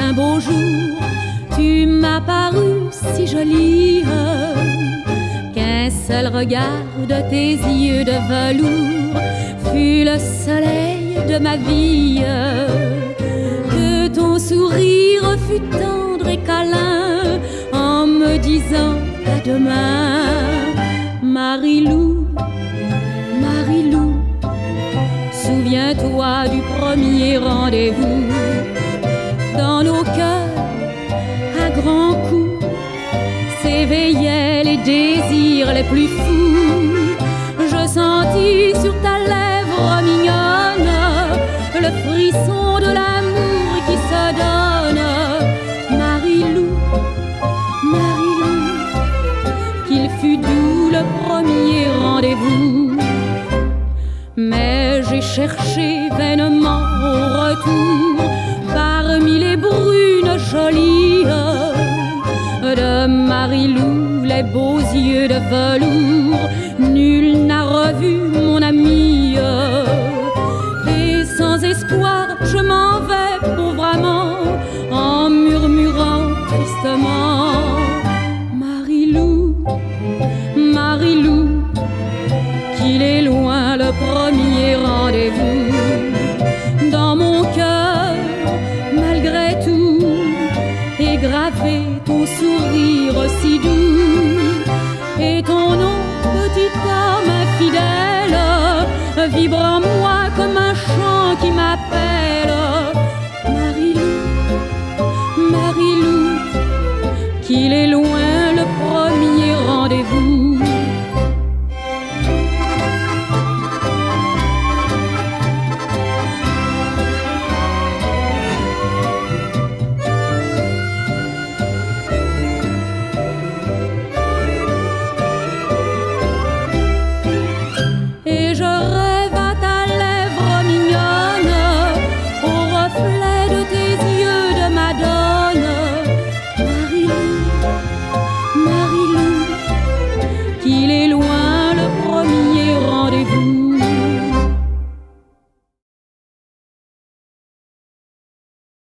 un beau jour, tu m'as paru si jolie, qu'un seul regard de tes yeux de velours fut le soleil de ma vie, que ton sourire fut tendre et câlin en me disant à demain. Marie-Lou, Marie-Lou, souviens-toi du premier rendez-vous. Dans nos cœurs, à grands coups, s'éveillaient les désirs les plus fous. Je sentis sur ta lèvre mignonne le frisson de l'amour qui se donne. Marie-Lou, Marie-Lou, qu'il fut doux le premier rendez-vous. Mais j'ai cherché vainement au retour parmi les brunes jolies de Marie-Lou, les beaux yeux de velours. Nul n'a revu mon amie, et sans espoir je m'en vais pauvrement en murmurant tristement. Marie-Lou, Marie-Lou, qu'il est loin le premier rendez-vous. Dans mon cœur, malgré tout, est gravé ton sourire si doux, et ton nom, petit homme infidèle, vibre en moi comme un chant qui m'appelle.